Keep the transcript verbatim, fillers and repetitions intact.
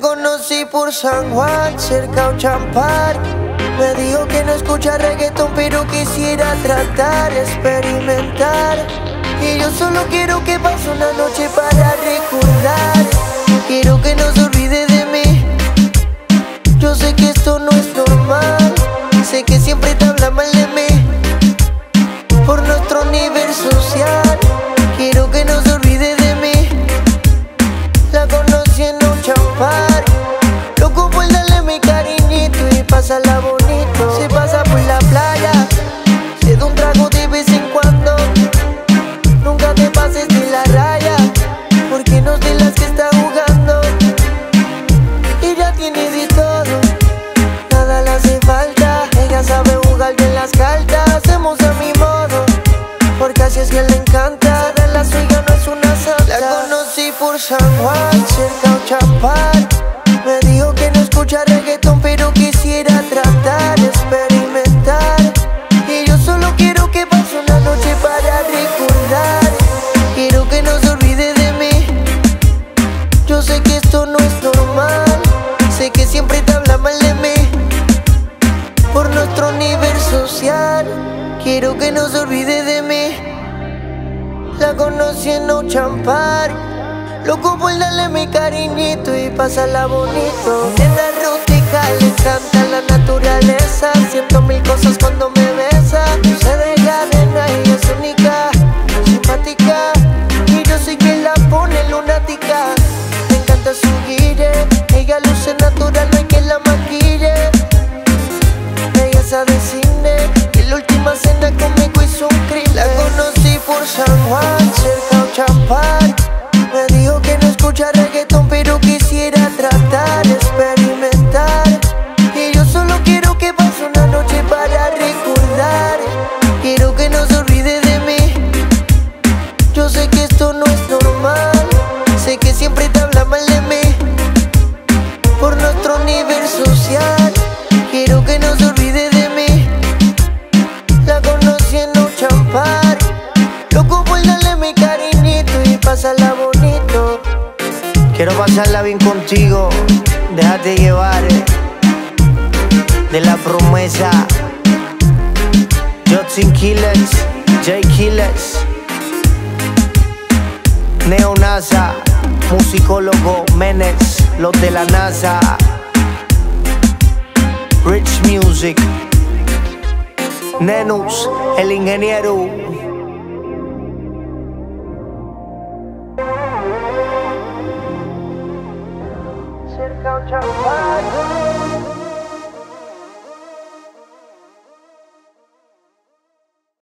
conocí por San Juan, cerca a Champar. Me dijo que no escucha reggaetón, pero quisiera tratar, experimentar. Y yo solo quiero que pase una noche para recordar. Quiero que no se olvide de mí. Yo sé que esto no es normal. Sé que siempre te habla mal de mí por nuestro nivel social. Quiero que no se olvide de mí. La conocí en un Champar. Loco por darle mi cariñito y pasarla bonito. Se pasa por la playa, se da un trago de vez en cuando. Nunca te pases de la raya, porque no es de las que está jugando. Ella tiene de todo, nada le hace falta. Ella sabe jugar bien las cartas. Hacemos a mi modo, porque así es que le encanta. De la suya no es una santa. La conocí por San Juan, cerca a Champar. Me dijo que no escucha reggaetón, pero quisiera tratar, experimentar. Y yo solo quiero que pase una noche para recordar. Quiero que no se olvide de mí. Yo sé que esto no es normal. Sé que siempre te habla mal de mí por nuestro nivel social. Quiero que no se olvide de mí. La conocí en un Champar. Loco por darle mi cariñito y pasarla bonito. En la rústica le encanta la naturaleza. Siento mil cosas cuando me besa. Se deja nena y es única, simpática. Y yo soy quien la pone lunática. Me encanta su guille. Ella luce natural, no hay quien la maquille. Ella sabe cine, que la última cena conmigo hizo un crimen. La conocí por San Juan, cerca a Champar. Me dijo que no escucha reggaetón, pero quisiera tratar, experimentar. Y yo solo quiero que pase una noche para recordar. Quiero que no se olvide de mí. Yo sé que esto no es normal. Sé que siempre te habla mal de mí por nuestro nivel social. Quiero que no se olvide de mí. La conocí en un Champar. Loco por darle mi cariñito y pasarla bonito. Quiero pasarla bien contigo, déjate llevar eh, de la promesa. Justin Quiles, Jay Quiles, Neo NASA, musicólogo Menes, los de la NASA, Rich Music, Nenus, el ingeniero. Cerca a Champar.